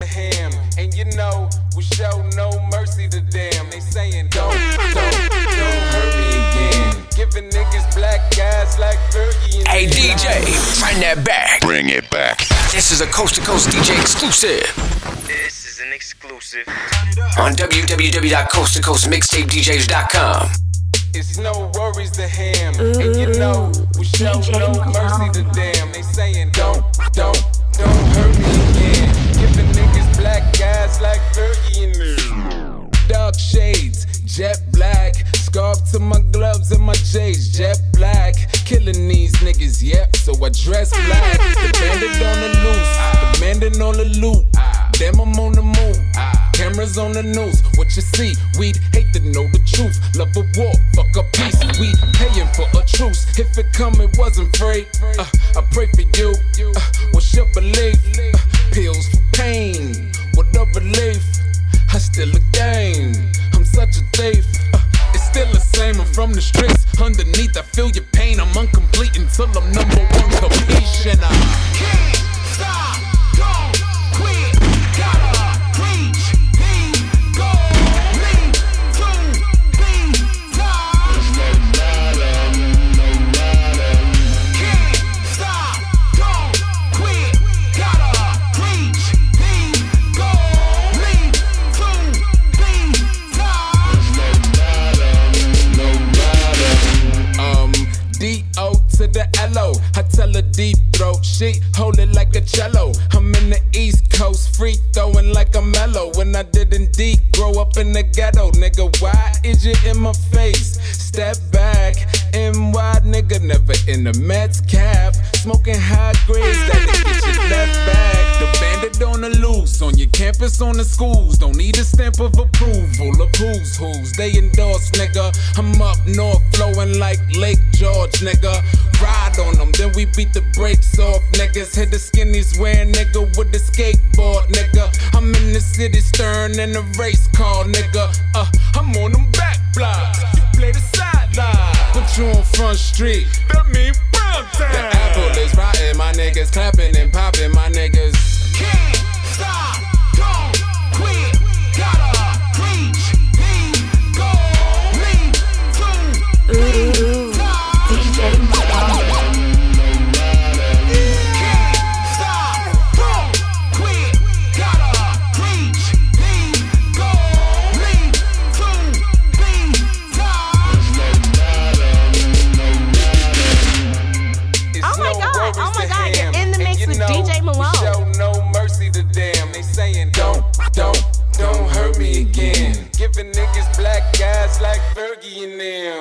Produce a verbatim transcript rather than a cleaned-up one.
for him. And you know, we show no mercy to them. They saying, don't, don't, don't hurt me again. Giving niggas black eyes like Fergie and Hey D J, bring that back. Bring it back. This is a Coast to Coast D J exclusive. This is an exclusive. On w w w dot coast to coast mixtape d js dot com. It's no worries to him. And you know, we show no mercy to them. They saying, don't, don't, don't hurt me again. Giving niggas black eyes like Fergie and me. Dark shades, jet black. Scarf to my gloves and my J's, jet black. Killing these niggas, yep, so I dress black. The bandit on the loose, the bandit on the loot. Damn, I'm on the move. Cameras on the news, what you see? We'd hate to know the truth. Love a war, fuck a peace. We paying for a truce. If it come, it wasn't free. Uh, I pray for you. Uh, what's your belief? Uh, pills for pain, what a relief. I still a game. I'm such a thief. Uh, it's still the same. I'm from the streets. Underneath, I feel your pain. I'm incomplete until I'm number one. Capiche and I can't stop. Don't quit. Gotta preach. Lead. Go. Lead. To be top. Can't stop. Don't quit. Gotta preach. Lead. Go. Lead. To be top. Um, D O to the L O. I tell her deep throat, she hold it like a cello. I'm in the East Coast, free throwing like a mellow. When I didn't deep grow up in the ghetto, nigga, why is you in my face? Step back, N Y nigga, never in the Mets cap. Smoking high grades, that'll get you left back. The bandit on the loose, on your campus, on the schools. Don't need a stamp of approval of who's who's. They endorse, nigga. I'm up north, flowing like Lake George, nigga. Ride on them, then we beat the brakes off, niggas. Hit the skinnies wearing nigga with the skateboard, nigga. I'm in the city stern in a race car, nigga. Uh, I'm on them back blocks. You play the sideline, put you on Front Street. That mean brown time. The apple is rotten, my niggas clapping and popping, my niggas. Can't stop, don't quit, gotta preach, lead, go, lead, to Ooh, D J Can't stop, don't quit, gotta preach, lead, go, lead, to be top. Oh my God, oh my God, you're in the mix with D J Malone. Show no mercy to them. They saying, don't, don't, don't hurt me again. Giving niggas black eyes like Fergie and them.